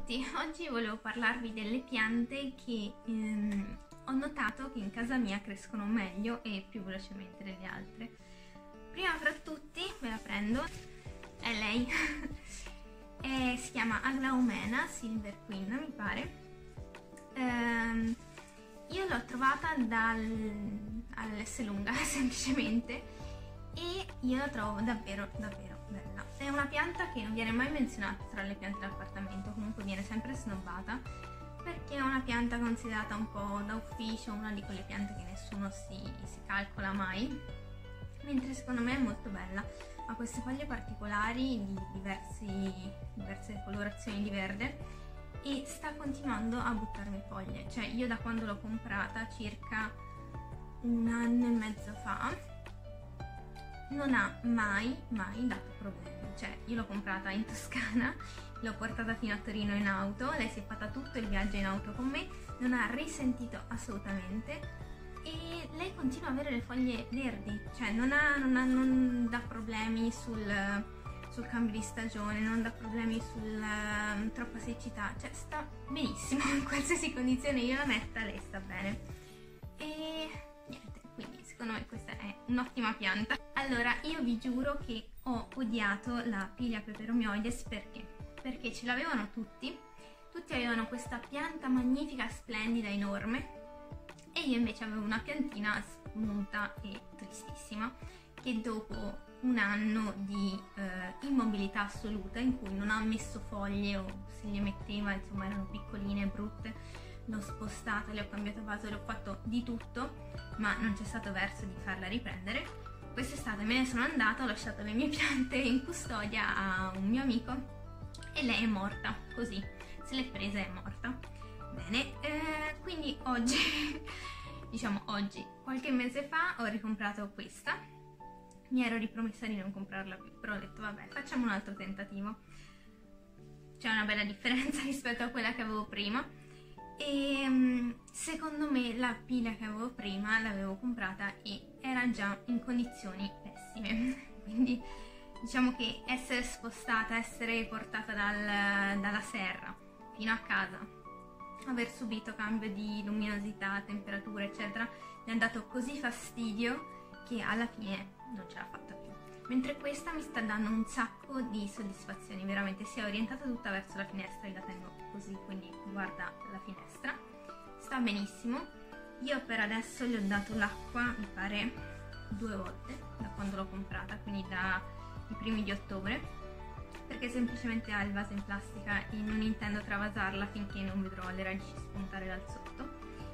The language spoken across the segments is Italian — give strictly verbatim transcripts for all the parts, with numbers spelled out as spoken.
tutti, oggi volevo parlarvi delle piante che ehm, ho notato che in casa mia crescono meglio e più velocemente delle altre. Prima fra tutti, ve la prendo, è lei, e si chiama Aglaomena Silver Queen, mi pare. Ehm, io l'ho trovata dal, all'Esselunga semplicemente e io la trovo davvero davvero bella. È una pianta che non viene mai menzionata tra le piante d'appartamento, comunque viene sempre snobbata perché è una pianta considerata un po' da ufficio, una di quelle piante che nessuno si, si calcola mai, mentre secondo me è molto bella. Ha queste foglie particolari di diversi, diverse colorazioni di verde e sta continuando a buttarmi foglie, cioè io da quando l'ho comprata circa un anno e mezzo fa non ha mai mai dato problemi. Cioè io l'ho comprata in Toscana, l'ho portata fino a Torino in auto, lei si è fatta tutto il viaggio in auto con me, non ha risentito assolutamente e lei continua ad avere le foglie verdi, cioè non, ha, non, ha, non dà problemi sul, sul cambio di stagione, non dà problemi sul um, troppa siccità, cioè sta benissimo in qualsiasi condizione io la metta, lei sta bene. E niente, quindi secondo me questa è un'ottima pianta. Allora, io vi giuro che ho odiato la Pilia peperomioides perché? Perché ce l'avevano tutti, tutti avevano questa pianta magnifica, splendida, enorme, e io invece avevo una piantina smunta e tristissima, che dopo un anno di eh, immobilità assoluta, in cui non ha messo foglie o se le metteva, insomma, erano piccoline, brutte, l'ho spostata, le ho cambiato vaso, le ho fatto di tutto, ma non c'è stato verso di farla riprendere. Quest'estate me ne sono andata, ho lasciato le mie piante in custodia a un mio amico e lei è morta, così, se l'è presa e è morta. Bene, eh, quindi oggi, diciamo oggi, qualche mese fa ho ricomprato questa, mi ero ripromessa di non comprarla più, però ho detto vabbè, facciamo un altro tentativo. C'è una bella differenza rispetto a quella che avevo prima. E secondo me la pila che avevo prima l'avevo comprata e era già in condizioni pessime, quindi diciamo che essere spostata, essere portata dal, dalla serra fino a casa, aver subito cambio di luminosità, temperatura eccetera, mi ha dato così fastidio che alla fine non ce l'ha fatta più. Mentre questa mi sta dando un sacco di soddisfazioni, veramente si è orientata tutta verso la finestra, io la tengo così, quindi guarda la finestra, sta benissimo. Io per adesso gli ho dato l'acqua, mi pare, due volte da quando l'ho comprata, quindi dai primi di ottobre, perché semplicemente ha il vaso in plastica e non intendo travasarla finché non vedrò le radici spuntare dal sotto.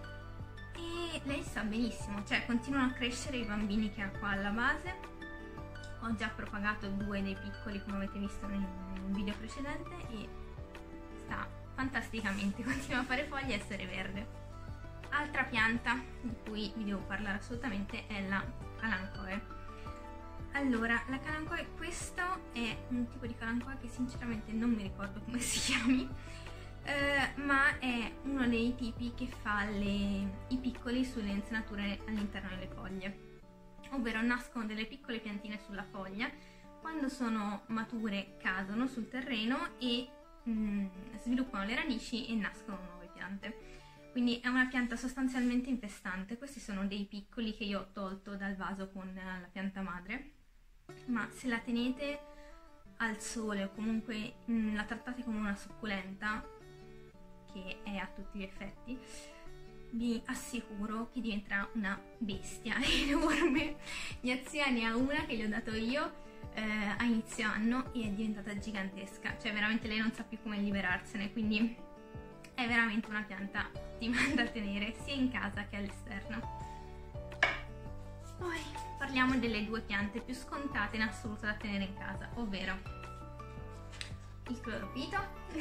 E lei sta benissimo, cioè continuano a crescere i bambini che ha qua alla base. Ho già propagato due dei piccoli, come avete visto in un video precedente, e sta fantasticamente, continua a fare foglie e essere verde. Altra pianta di cui vi devo parlare assolutamente è la Kalanchoe. Allora, la Kalanchoe, questo è un tipo di Kalanchoe che sinceramente non mi ricordo come si chiami, eh, ma è uno dei tipi che fa le, i piccoli sulle insenature all'interno delle foglie. Ovvero nascono delle piccole piantine sulla foglia, quando sono mature cadono sul terreno e mm, sviluppano le radici e nascono nuove piante. Quindi è una pianta sostanzialmente infestante. Questi sono dei piccoli che io ho tolto dal vaso con la pianta madre, ma se la tenete al sole o comunque mm, la trattate come una succulenta, che è a tutti gli effetti, vi assicuro che diventerà una bestia enorme. Mia zia ne ha una che gli ho dato io eh, a inizio anno e è diventata gigantesca, cioè veramente lei non sa più come liberarsene, quindi è veramente una pianta ottima da tenere sia in casa che all'esterno. Poi parliamo delle due piante più scontate in assoluto da tenere in casa, ovvero il cloropito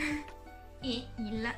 e il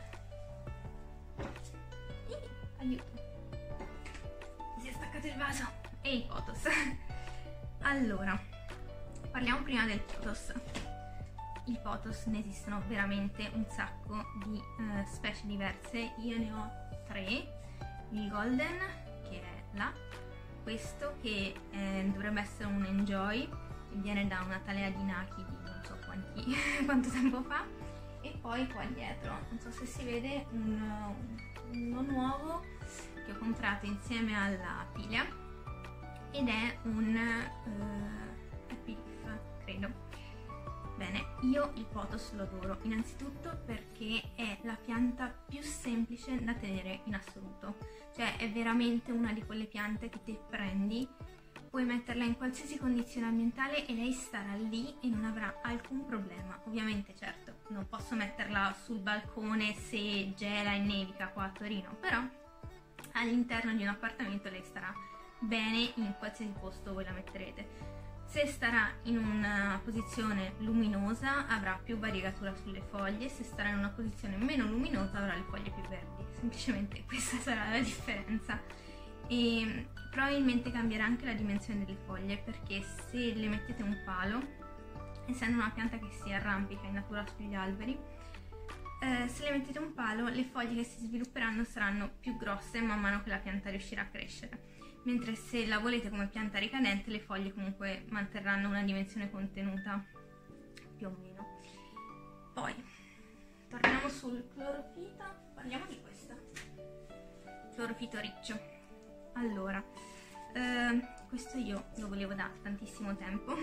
aiuto, mi si è staccato il vaso, e i pothos. Allora, parliamo prima del pothos. Il pothos ne esistono veramente un sacco di uh, specie diverse, io ne ho tre. Il golden, che è là, questo che eh, dovrebbe essere un enjoy, che viene da una talea di naki di non so quanti, quanto tempo fa, e poi qua dietro, non so se si vede, un, uno nuovo che ho comprato insieme alla piglia ed è un uh, happy leaf, credo. Bene, io il pothos lo adoro innanzitutto perché è la pianta più semplice da tenere in assoluto, cioè è veramente una di quelle piante che te prendi, puoi metterla in qualsiasi condizione ambientale e lei starà lì e non avrà alcun problema. Ovviamente certo, non posso metterla sul balcone se gela e nevica qua a Torino, però all'interno di un appartamento lei starà bene in qualsiasi posto voi la metterete. Se starà in una posizione luminosa avrà più variegatura sulle foglie, se starà in una posizione meno luminosa avrà le foglie più verdi, semplicemente questa sarà la differenza. E probabilmente cambierà anche la dimensione delle foglie, perché se le mettete un palo, essendo una pianta che si arrampica in natura sugli alberi, eh, se le mettete un palo le foglie che si svilupperanno saranno più grosse man mano che la pianta riuscirà a crescere, mentre se la volete come pianta ricadente le foglie comunque manterranno una dimensione contenuta più o meno. Poi torniamo sul clorofito, parliamo di questo clorofito riccio. Allora, eh, questo io lo volevo da tantissimo tempo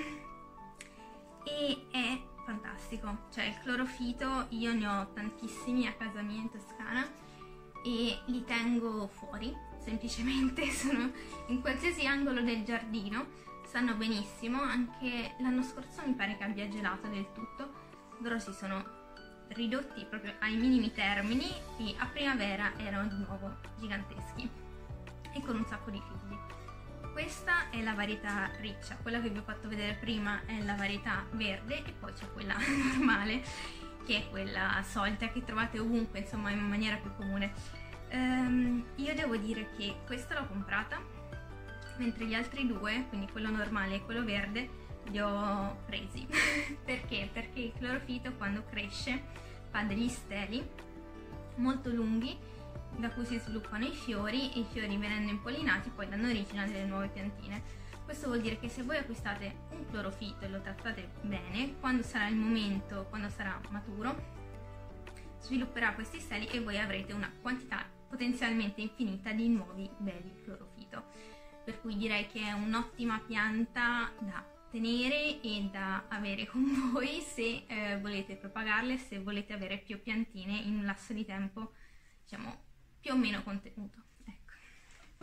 e è fantastico, cioè il clorofito io ne ho tantissimi a casa mia in Toscana e li tengo fuori, semplicemente sono in qualsiasi angolo del giardino, stanno benissimo. Anche l'anno scorso mi pare che abbia gelato del tutto, loro si sono ridotti proprio ai minimi termini e a primavera erano di nuovo giganteschi e con un sacco di figli. Questa è la varietà riccia, quella che vi ho fatto vedere prima è la varietà verde e poi c'è quella normale che è quella solita che trovate ovunque, insomma in maniera più comune. Um, io devo dire che questa l'ho comprata, mentre gli altri due, quindi quello normale e quello verde, li ho presi. Perché? Perché il clorofito quando cresce fa degli steli molto lunghi da cui si sviluppano i fiori e i fiori, venendo impollinati, poi danno origine a delle nuove piantine. Questo vuol dire che se voi acquistate un clorofito e lo trattate bene, quando sarà il momento, quando sarà maturo, svilupperà questi steli e voi avrete una quantità potenzialmente infinita di nuovi belli clorofito. Per cui direi che è un'ottima pianta da tenere e da avere con voi se eh, volete propagarle, se volete avere più piantine in un lasso di tempo, diciamo, più o meno contenuto. Ecco.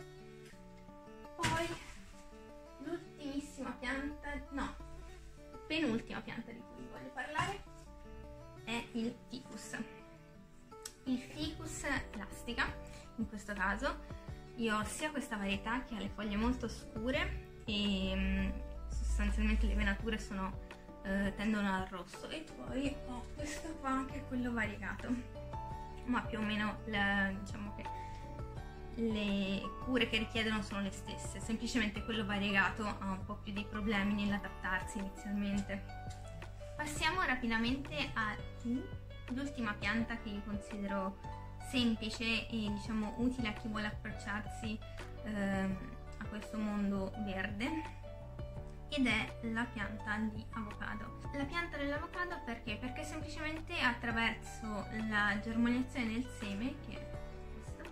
Poi l'ultimissima pianta, no, penultima pianta di cui voglio parlare è il ficus. Il ficus lastica, in questo caso, io ho sia questa varietà che ha le foglie molto scure e mh, sostanzialmente le venature sono, eh, tendono al rosso, e poi ho questo qua che è quello variegato, ma più o meno la, diciamo che le cure che richiedono sono le stesse, semplicemente quello variegato ha un po' più di problemi nell'adattarsi inizialmente. Passiamo rapidamente all'ultima pianta che io considero semplice e diciamo utile a chi vuole approcciarsi ehm, a questo mondo verde, ed è la pianta di avocado. La pianta dell'avocado perché? Perché semplicemente attraverso la germogliazione del seme, che è questo,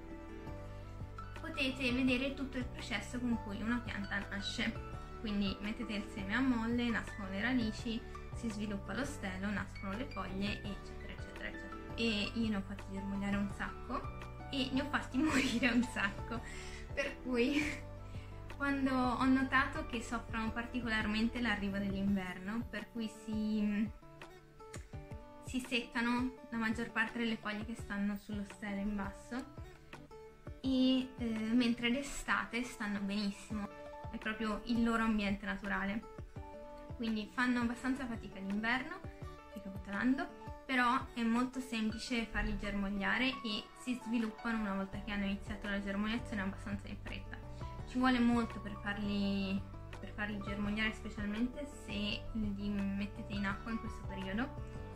potete vedere tutto il processo con cui una pianta nasce. Quindi mettete il seme a molle, nascono le radici, si sviluppa lo stelo, nascono le foglie, eccetera eccetera eccetera. E io ne ho fatti germogliare un sacco e ne ho fatti morire un sacco, per cui quando ho notato che soffrono particolarmente l'arrivo dell'inverno, per cui si, si seccano la maggior parte delle foglie che stanno sullo stelo in basso, e eh, mentre d'estate stanno benissimo, è proprio il loro ambiente naturale, quindi fanno abbastanza fatica d'inverno, ricapitolando, però è molto semplice farli germogliare e si sviluppano una volta che hanno iniziato la germogliazione abbastanza in fretta. Ci vuole molto per farli, per farli germogliare, specialmente se li mettete in acqua in questo periodo,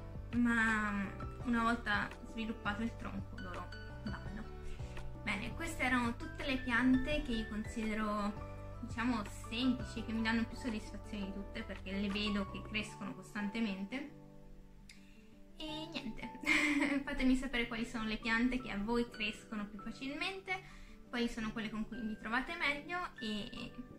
ma una volta sviluppato il tronco loro vanno. Bene, queste erano tutte le piante che io considero, diciamo, semplici, che mi danno più soddisfazione di tutte perché le vedo che crescono costantemente E niente, fatemi sapere quali sono le piante che a voi crescono più facilmente, quali sono quelle con cui vi trovate meglio e